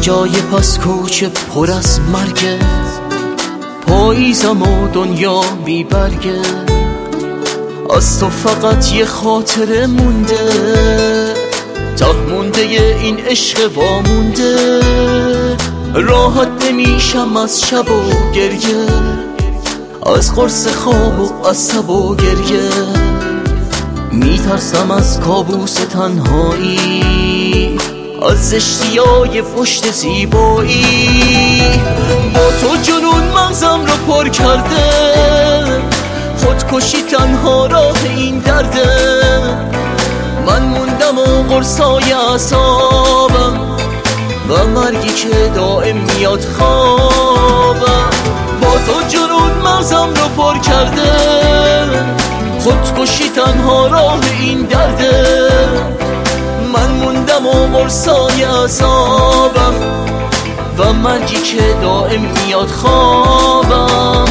جای پس کوچه پر از مرگه، پاییزم و دنیا بی برگه، از تو فقط یه خاطره مونده، ته مونده این عشق وامونده. راحت نمیشم از شب و گریه، از قرص خواب و از تب و گریه، میترسم از کابوس تنهایی، از زشتیای پشت زیبایی. با تو جنون مغزم رو پر کرده، خودکشی تنها راه این درده. من موندم و قرصای اعصابم و مرگی که دائم میاد خوابم. با تو جنون مغزم رو پر کرده، خودکشی تنها راه این درده. من موندم و قرصای اعصابم و مرگی که دائم میاد خوابم.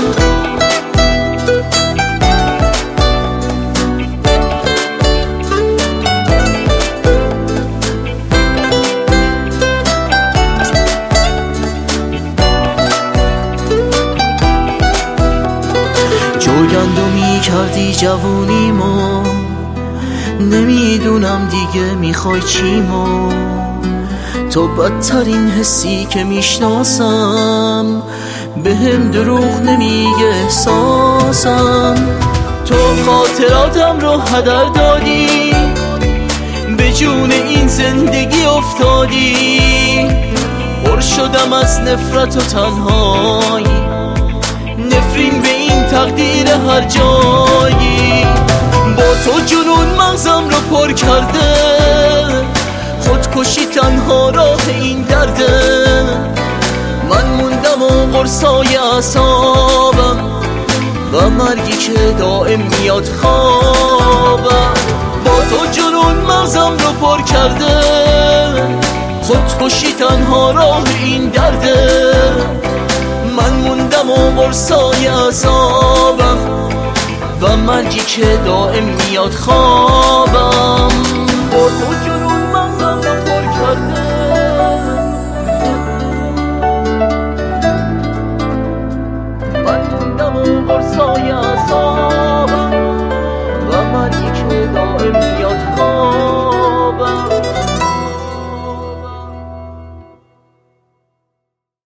جوگندمی کردی جوونیمو، نمیدونم دیگه میخوای چیمو. تو بدترین حسی که میشناسم، بهم دروغ نمیگه احساسم. تو خاطراتم رو هدر دادی، به جون این زندگی افتادی. پر شدم از نفرت و تنهایی، نفرین به این تقدیر هر جایی. با تو جنون مغزم رو پر کرده، خودکشی تنها راه این درده. من موندم و قرصای اعصابم و مرگی که دائم میاد خوابم. با تو جنون مغزم رو پر کرده، خودکشی تنها راه این درده. من موندم و قرصای اعصابم و مرگی که دائم میاد خوابم. با تو جنون مغزم رو پر کرده، من موندم و قرصای اعصابم.